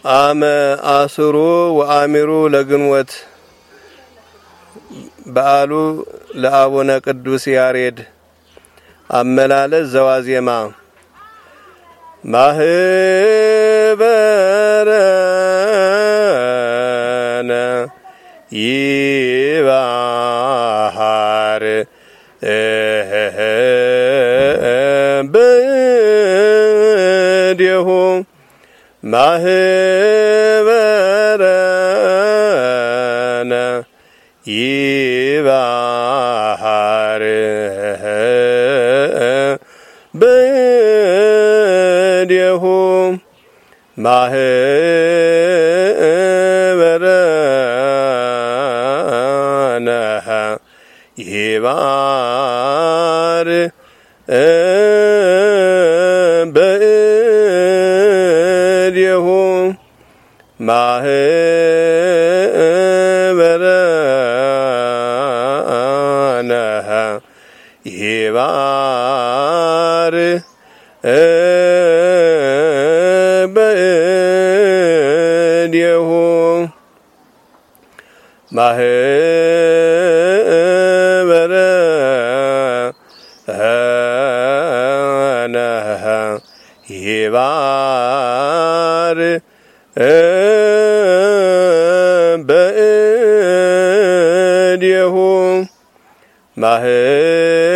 አመ አስሩ ወአሚሩ ለግንወት በዓሉ ለአቡነ ቅዱስ ያሬድ አመላለስ ዘዋዜማ ማህበረነ ይባሃር በዲሁ ማህበረነ ይባሃር በዲሁ ማህበረነ ይባር በዲሁ ማህበረነ ይባር በዲሁ ማህበረነ ይባር በዲሁ ማህበረነ